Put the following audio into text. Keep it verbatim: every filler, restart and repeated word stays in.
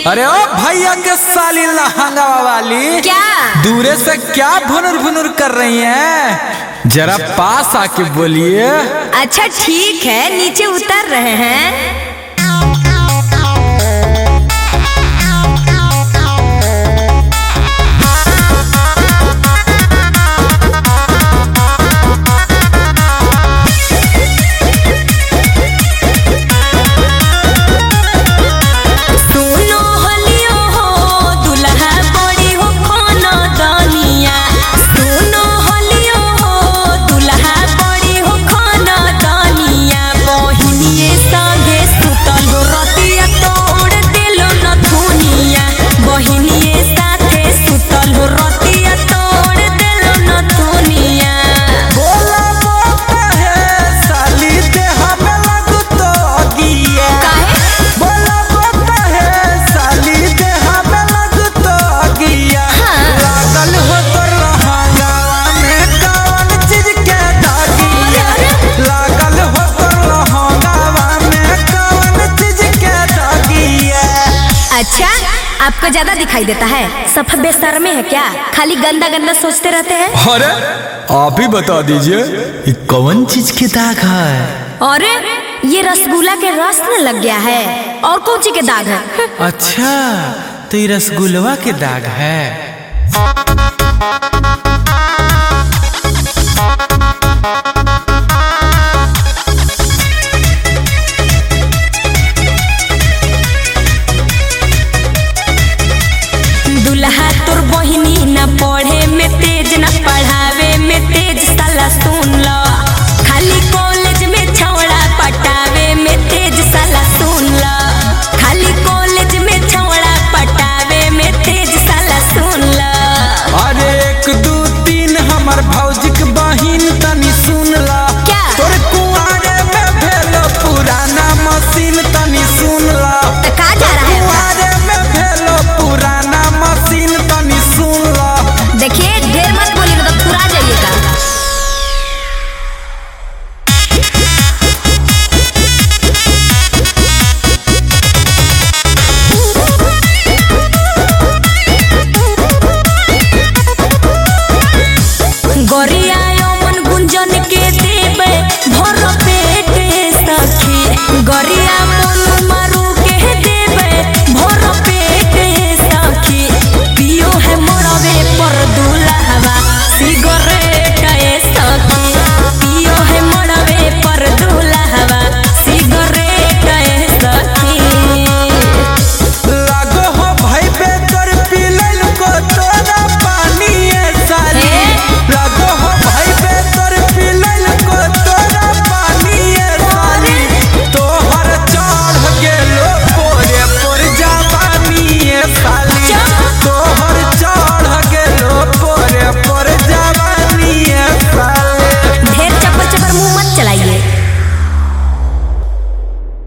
अरे ओ भैया के साली लहंगा वाली, क्या दूरे से क्या भुनुर भुनुर कर रही हैं? जरा पास आके बोलिए। अच्छा ठीक है, नीचे उतर रहे हैं। अच्छा, आपको ज्यादा दिखाई देता है? सफा बेशर्म है क्या? खाली गंदा गंदा सोचते रहते हैं। अरे आप ही बता दीजिए, ये कौन चीज के दाग है? अरे ये रसगुल्ला के रस में लग गया है, और कौन सी के दाग है? अच्छा तो ये रसगुल्ला के दाग है।